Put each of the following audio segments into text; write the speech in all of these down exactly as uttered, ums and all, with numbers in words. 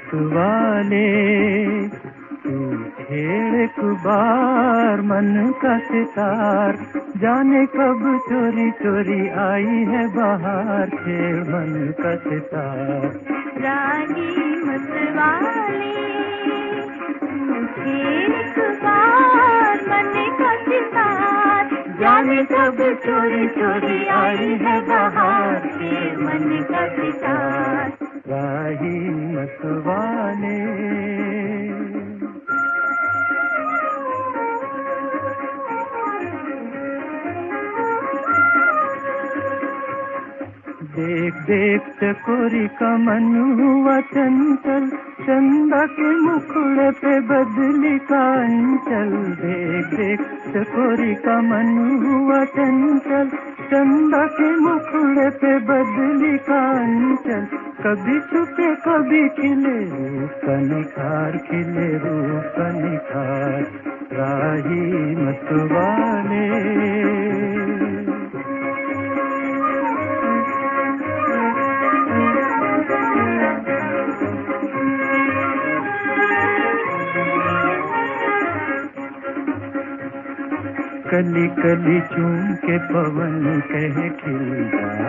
मतवाले, तू छेड़ एक बार मन का सितार, जाने कब चोरी चोरी आई है बाहर, छेड़ मन का सितार। राही मतवाले, तू छेड़ एक बार मन का सितार, जाने कब चोरी चोरी आई है बाहर, छेड़ मन का सितार। राही मतवाले, देख देख चकोरी का मन हुआ चंचल, चंदा के मुखड़े पे बदली का अंचल। देख देख चकोरी का मन हुआ चंचल, चंदा के मुखड़े पे बदली का अंचल। कभी छुपे कभी खिले रूप का निखार, खिले रूप का निखार। राही मतवाले, कली कली चूम के पवन कहे खिल जा,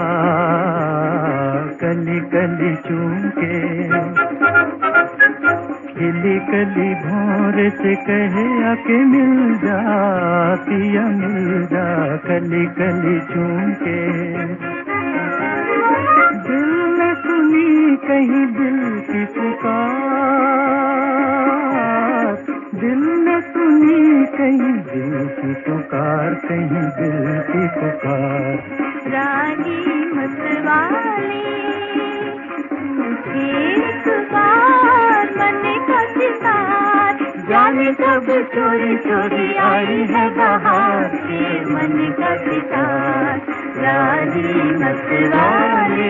कली कली चूम के खिली कली भोर से कहे आके मिल जा, पिया मिल जा। कली कली चूम के दिल ने सुनी कहीं दिल की पुकार, दिल ने सुनी कहीं दिल की पुकार, कहीं दिल की पुकार। राही मतवाले, एक बार मन का सितार, जाने कब चोरी चोरी आई है बाहर, छेड़ मन का सितार। राही मतवाले,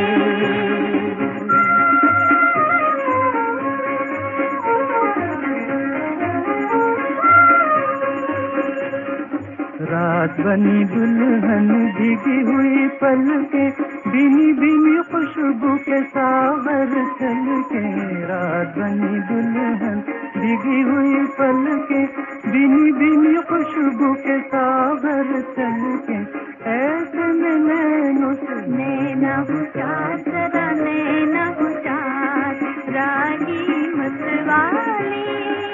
रात बनी दुल्हन भीगी हुई पलके, बिनी बिनी खुशबू के सागर छलके। रात बनी दुल्हन भीगी हुई पलके, बिनी बिनी खुशबू के सागर छलके। ऐसे में नैनों से नैना हुचार, सदा नैना हुचार। राही मतवाले,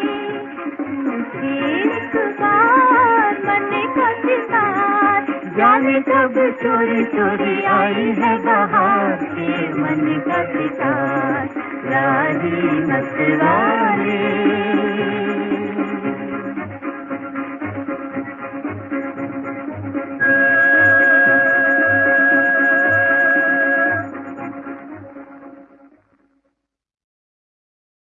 एक बार मन का सितार, जाने कब चोरी चोरी आई है बाहर, छेड़ मन का सितार। राही मतवाले।